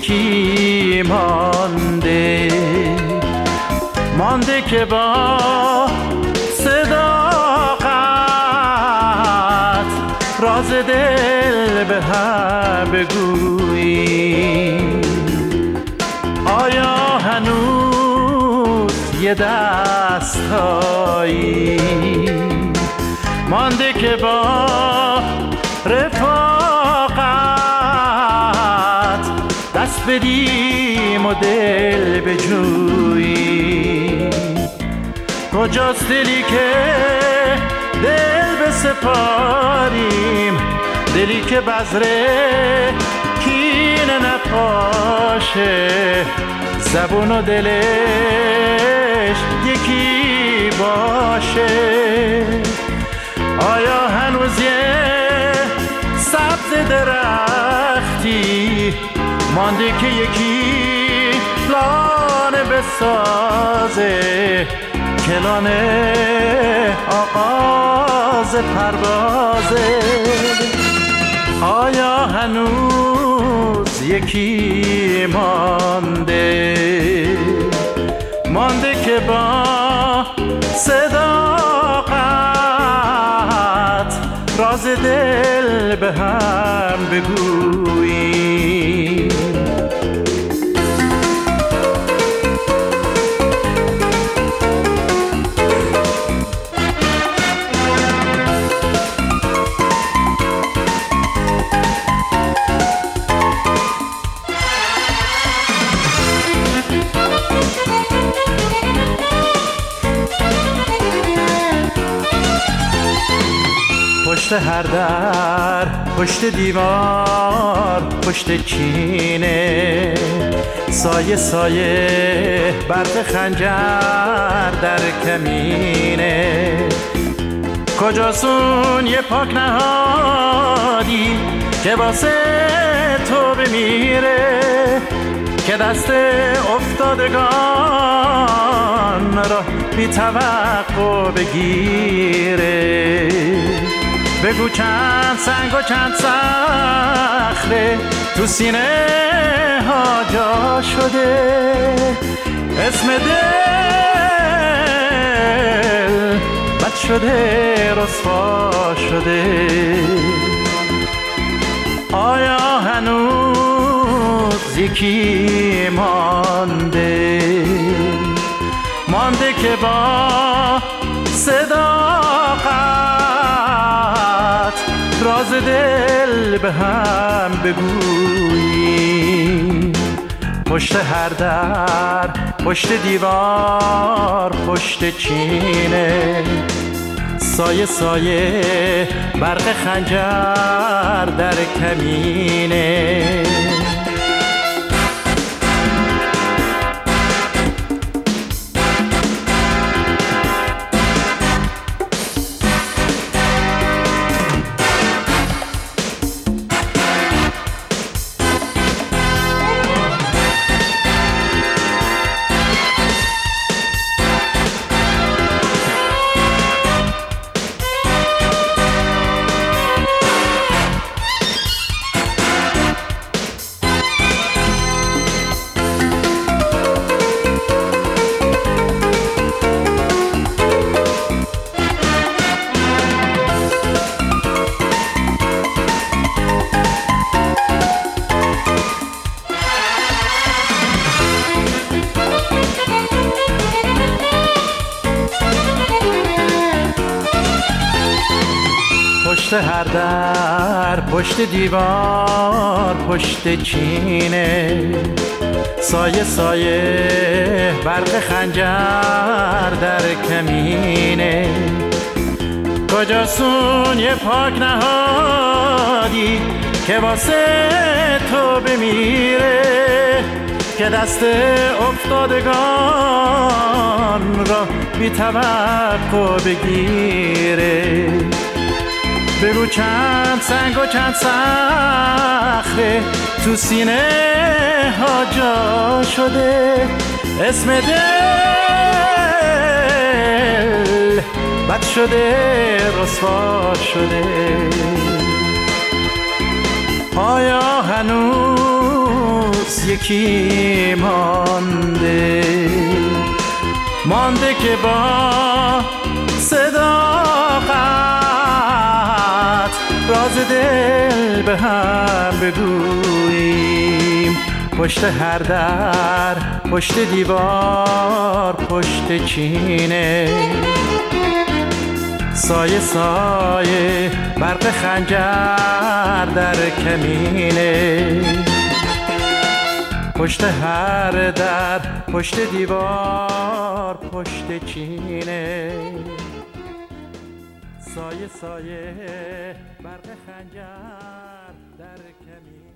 یکی مانده که با صداقت راز دل به هم بگوییم. آیا هنوز یه دستایی مانده که با رفاقت دست بدیم و دل بجوییم؟ کجاست دلی که دل بسپاریم، دلی که بذره کینه نپاشه، زبون و دلش یکی باشه. آیا هنوز یه سبز درختی مانده که یکی لانه بسازه، کلانه آغاز پروازه؟ آیا هنوز یکی مانده که با صداقت راز دل به هم بگوییم؟ پشت هر در، پشت دیوار، پشت چینه، سایه سایه برق خنجر در کمینه. کجاست اون یه پاک نهادی که واسه تو بمیره، که دست افتادگان را بی توقع بگیره؟ بگو چند سنگ و چند صخره تو سینه ها جا شده، اسم دل بد شده، رسوا شده. آیا هنوز یکی مانده که با صداقت راز دل به هم بگوییم؟ پشت هر در، پشت دیوار، پشت چینه، سایه سایه برق خنجر در کمینه. پشت هر در، پشت دیوار، پشت چینه، سایه سایه برق خنجر در کمینه. کجاست اون یه پاک نهادی که واسه تو بمیره، که دست افتادگان را بی توقع بگیره؟ بگو چند سنگ و چند صخره تو سینه ها جا شده، اسم دل بد شده، رسوا شده. آیا هنوز یکی مانده که با صداقت راز دل به هم بگوییم. پشت هر در، پشت دیوار، پشت چینه، سایه سایه برق خنجر در کمینه. پشت هر در، پشت دیوار، پشت چینه، سایه سایه برق خنجر در کمینه.